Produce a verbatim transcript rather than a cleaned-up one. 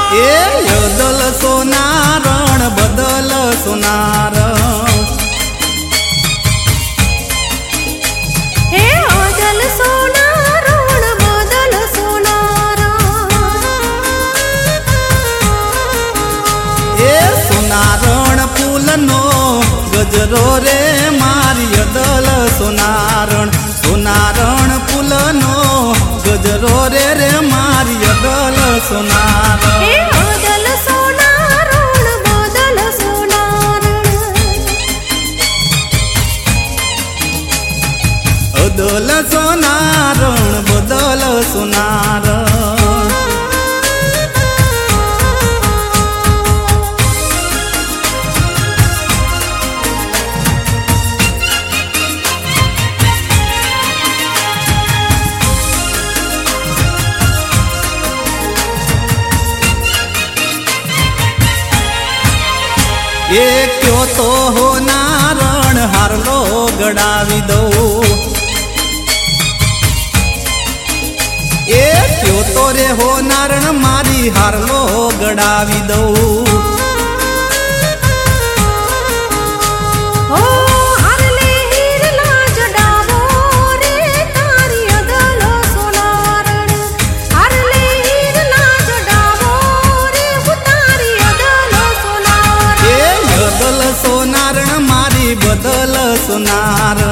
એ બદલ સોનારણ બદલ સોનારણ હે બદલ સોનારણ બદલ સોનારણ એ સોનારણ ફૂલનો ગજરો રે મારી અદલ સોનારણ સોનારણ ફૂલનો ગજરો રે રે મારી અદલ સોનારણ હે બદલ સોનારણ બદલ સોનારણ અદલ સોનારણ બદલ સોનારણ એ ક્યો તો હો નારણ હારલો ગડાવી દઉં એ ક્યો તો રે હો નારણ મારી હારલો ગડાવી દઉં હો હારલે હીરલા જડાવો રે તારી અદલ સોનારણ હારલે હીરલા જડાવો રે હું તારી અદલ સોનારણ એ બદલ સોનારણ મારી બદલ સોનાર